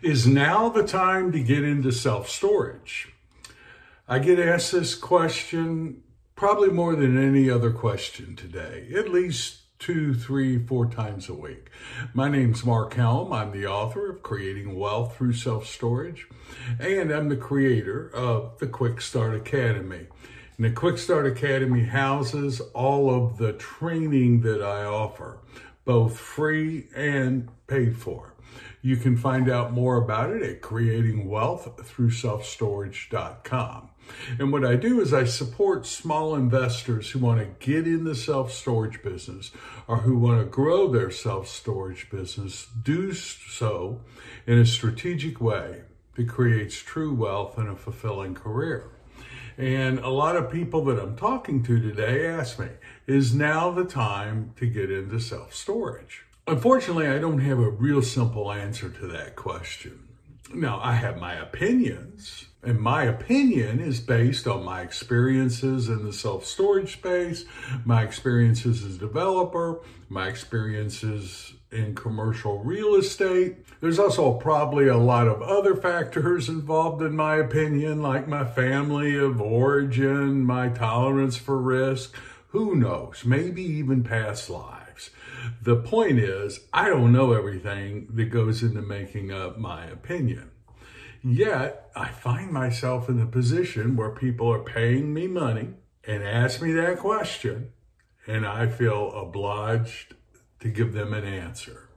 Is now the time to get into self-storage? I get asked this question probably more than any other question today, at least 2, 3, 4 times a week. My name's Mark Helm. I'm the author of Creating Wealth Through Self-Storage, and I'm the creator of the Quick Start Academy. And the Quick Start Academy houses all of the training that I offer, both free and paid for. You can find out more about it at creatingwealththroughselfstorage.com. And what I do is I support small investors who want to get in the self-storage business or who want to grow their self-storage business, do so in a strategic way that creates true wealth and a fulfilling career. And a lot of people that I'm talking to today ask me, is now the time to get into self-storage? Unfortunately, I don't have a real simple answer to that question. Now, I have my opinions, and my opinion is based on my experiences in the self-storage space, my experiences as a developer, my experiences in commercial real estate. There's also probably a lot of other factors involved in my opinion, like my family of origin, my tolerance for risk, who knows, maybe even past lives. The point is, I don't know everything that goes into making up my opinion. Yet, I find myself in a position where people are paying me money and ask me that question, and I feel obliged to give them an answer.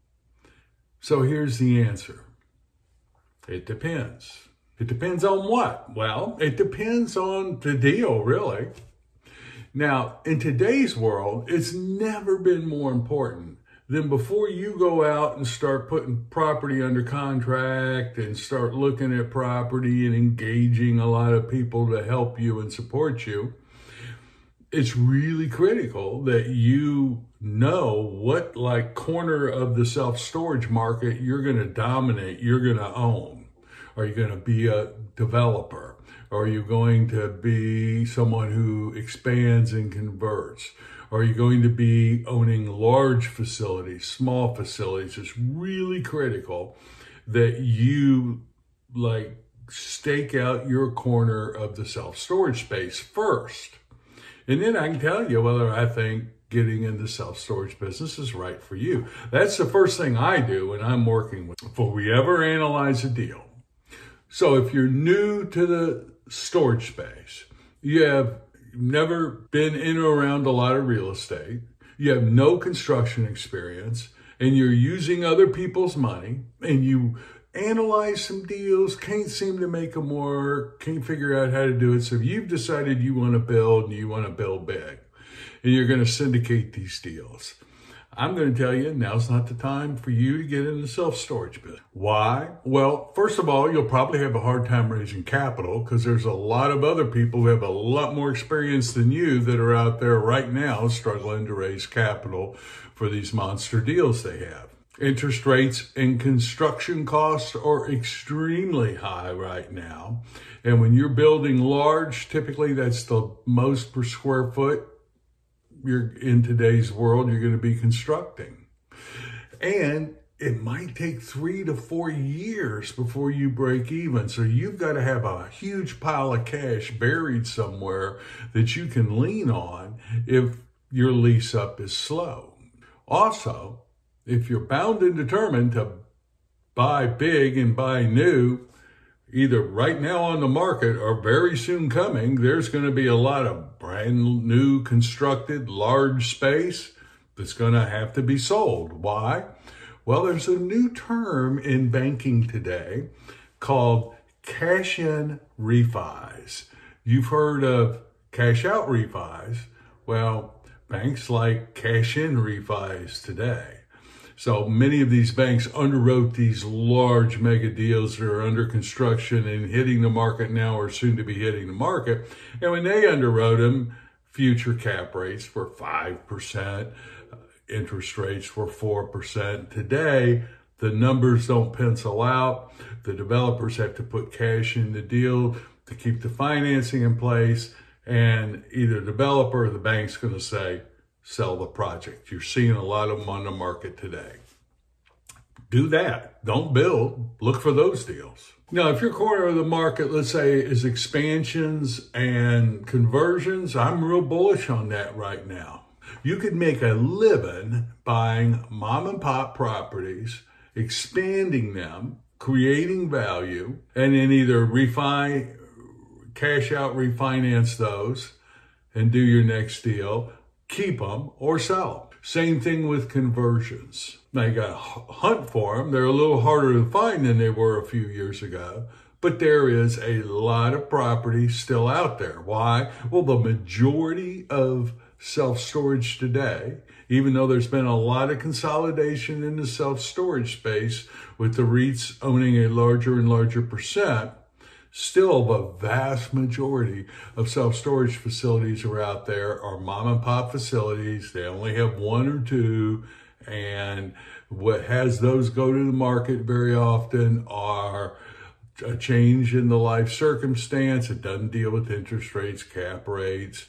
So here's the answer. It depends. It depends on what? Well, it depends on the deal, really. Now, in today's world, it's never been more important than before you go out and start putting property under contract and start looking at property and engaging a lot of people to help you and support you. It's really critical that you know what corner of the self-storage market you're going to dominate, you're going to own. Are you going to be a developer? Are you going to be someone who expands and converts? Are you going to be owning large facilities, small facilities? It's really critical that you stake out your corner of the self-storage space first. And then I can tell you whether I think getting into the self-storage business is right for you. That's the first thing I do when I'm working with, before we ever analyze a deal. So if you're new to the storage space, you have never been in or around a lot of real estate, you have no construction experience, and you're using other people's money, and you analyze some deals, can't seem to make them work, can't figure out how to do it, so you've decided you want to build and you want to build big, and you're going to syndicate these deals. I'm going to tell you, now's not the time for you to get into self-storage business. Why? Well, first of all, you'll probably have a hard time raising capital because there's a lot of other people who have a lot more experience than you that are out there right now struggling to raise capital for these monster deals they have. Interest rates and construction costs are extremely high right now. And when you're building large, typically that's the most per square foot in today's world you're going to be constructing. And it might take 3 to 4 years before you break even. So you've got to have a huge pile of cash buried somewhere that you can lean on if your lease up is slow. Also, if you're bound and determined to buy big and buy new, either right now on the market or very soon coming, there's going to be a lot of brand new constructed large space that's going to have to be sold. Why? Well, there's a new term in banking today called cash-in refis. You've heard of cash-out refis. Well, banks like cash-in refis today. So many of these banks underwrote these large mega deals that are under construction and hitting the market now or soon to be hitting the market. And when they underwrote them, future cap rates were 5%, interest rates were 4%. Today, the numbers don't pencil out. The developers have to put cash in the deal to keep the financing in place. And either the developer or the bank's going to say, sell the project. You're seeing a lot of them on the market today. do that. Don't build. Look for those deals. Now, if your corner of the market, let's say, is expansions and conversions, I'm real bullish on that right now. You could make a living buying mom and pop properties, expanding them, creating value, and then either cash out, refinance those, and do your next deal, keep them, or sell them. Same thing with conversions. Now you got to hunt for them. They're a little harder to find than they were a few years ago, but there is a lot of property still out there. Why? Well, the majority of self-storage today, even though there's been a lot of consolidation in the self-storage space with the REITs owning a larger and larger percent, still the vast majority of self-storage facilities are out there are mom and pop facilities. They only have one or two, and what has those go to the market very often are a change in the life circumstance. It doesn't deal with interest rates, cap rates,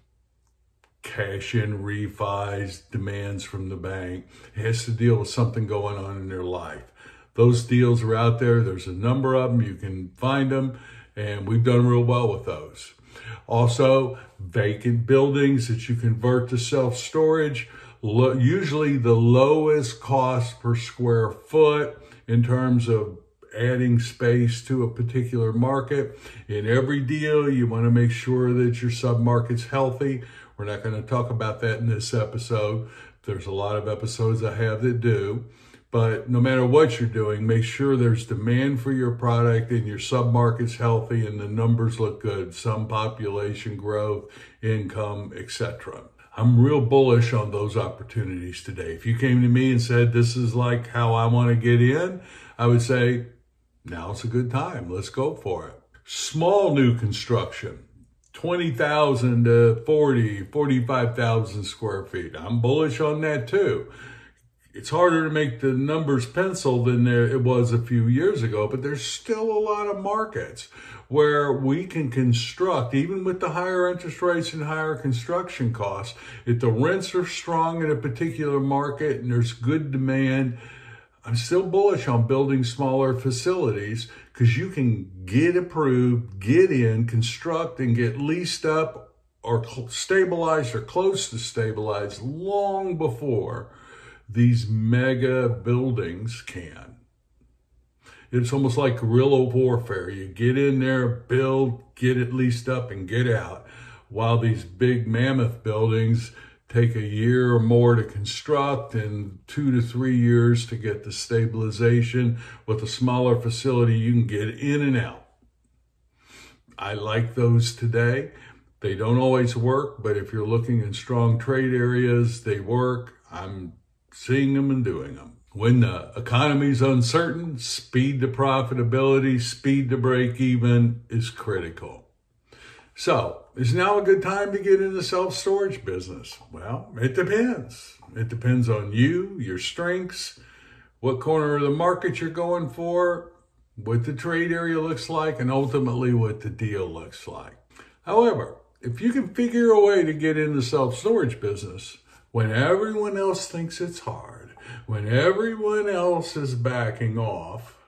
cash in refis, demands from the bank. It has to deal with something going on in their life. Those deals are out there. There's a number of them. You can find them, and we've done real well with those. Also, vacant buildings that you convert to self-storage, usually the lowest cost per square foot in terms of adding space to a particular market. In every deal, you want to make sure that your submarket's healthy. We're not going to talk about that in this episode. There's a lot of episodes I have that do. But no matter what you're doing, make sure there's demand for your product and your submarket's healthy and the numbers look good. Some population growth, income, etc. I'm real bullish on those opportunities today. If you came to me and said, this is like how I want to get in, I would say, now's a good time. Let's go for it. Small new construction, 20,000 to 45,000 square feet. I'm bullish on that too. It's harder to make the numbers pencil than it was a few years ago, but there's still a lot of markets where we can construct, even with the higher interest rates and higher construction costs. If the rents are strong in a particular market and there's good demand, I'm still bullish on building smaller facilities because you can get approved, get in, construct, and get leased up or stabilized or close to stabilized long before these mega buildings can. It's almost like guerrilla warfare. You get in there, build, get it leased up, and get out. While these big mammoth buildings take a year or more to construct and 2 to 3 years to get the stabilization. With a smaller facility, you can get in and out. I like those today. They don't always work, but if you're looking in strong trade areas, they work. I'm seeing them and doing them. When the economy's uncertain, speed to profitability, speed to break even is critical. So, is now a good time to get into self-storage business? Well, it depends. It depends on you, your strengths, what corner of the market you're going for, what the trade area looks like, and ultimately what the deal looks like. However, if you can figure a way to get into self-storage business when everyone else thinks it's hard, when everyone else is backing off,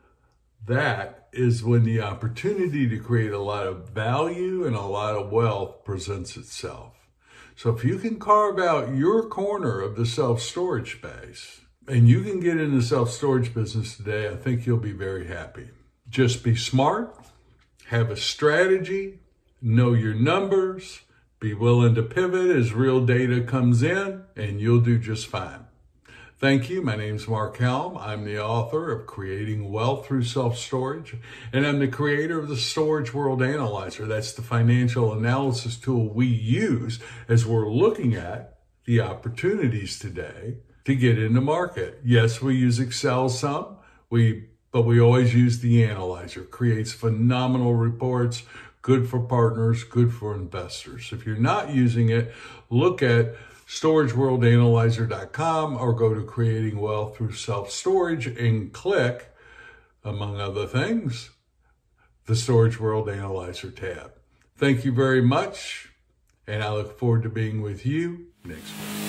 that is when the opportunity to create a lot of value and a lot of wealth presents itself. So if you can carve out your corner of the self-storage space and you can get into the self-storage business today, I think you'll be very happy. Just be smart, have a strategy, know your numbers, be willing to pivot as real data comes in, and you'll do just fine. Thank you. My name's Mark Helm. I'm the author of Creating Wealth Through Self-Storage, and I'm the creator of the Storage World Analyzer. That's the financial analysis tool we use as we're looking at the opportunities today to get in the market. Yes, we use Excel some, but we always use the analyzer. It creates phenomenal reports, good for partners, good for investors. If you're not using it, look at storageworldanalyzer.com or go to Creating Wealth Through Self-Storage and click, among other things, the Storage World Analyzer tab. Thank you very much, and I look forward to being with you next week.